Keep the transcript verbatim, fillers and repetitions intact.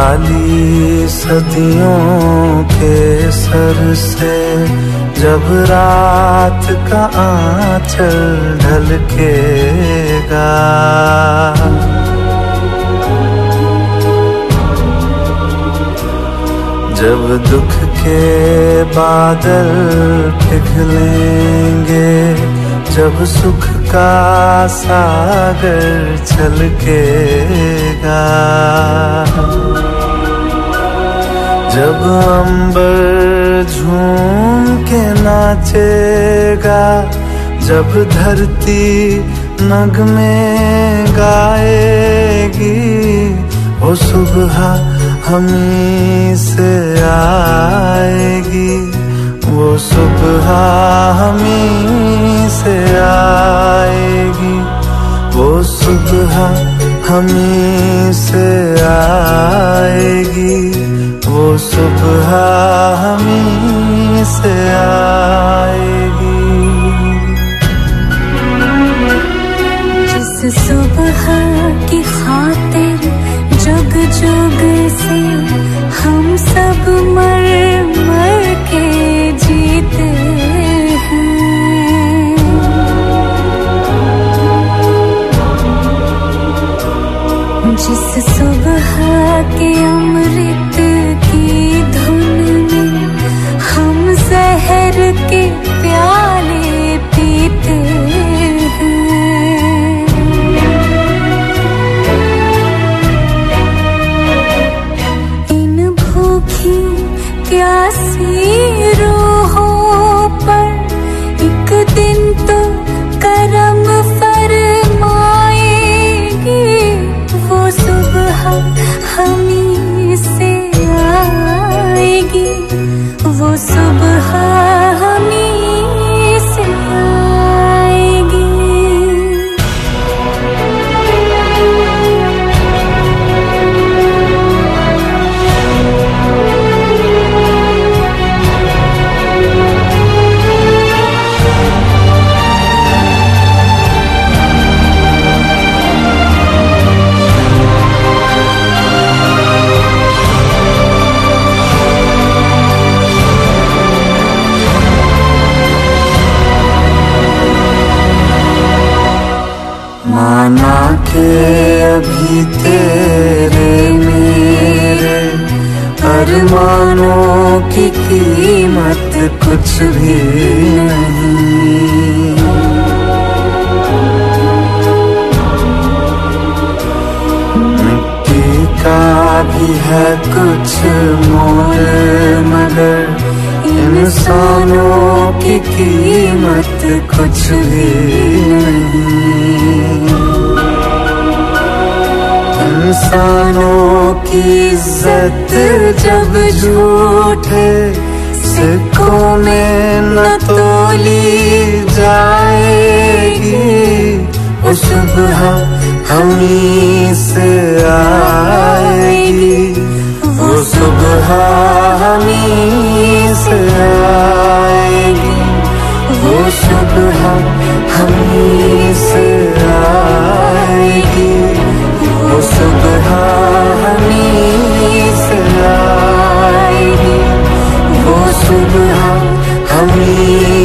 खाली सदियों के सर से जब रात का आंचल ढलकेगा, जब दुख के बादल पिघलेंगे, जब सुख का सागर छलकेगा, जब अंबर झूम के नाचेगा, जब धरती नगमे गाएगी, वो सुबह हमी से आएगी, वो सुबह हमी से आएगी, वो सुबह हमी से आएगी, वो सुबह हमी से आएगी। जिस सुबह की खातिर जुग जुग से हम सब मर मर के जीते हैं, जिस सुबह के अमृत की धुन में हम जहर के प्याले पीते हैं, प्यासी रूहों पर एक दिन तो करम फरमाएगी, वो सुबह हमी से आएगी, वो सुबह हमी से आएगी। माना के अभी तेरे मेरे अरमानों की कीमत कुछ भी नहीं, मिट्टी का भी है कुछ मोल, मगर इंसानों की कीमत कुछ भी नहीं। इंसानों की इज्जत जब झूठे सिक्कों में न तोली जाएगी, वो सुबह हमी से आएगी, वो सुबह हमी से आएगी, वो सुबह हमी से आएगी, वो सुबह हमी से आएगी, वो सुबह हमी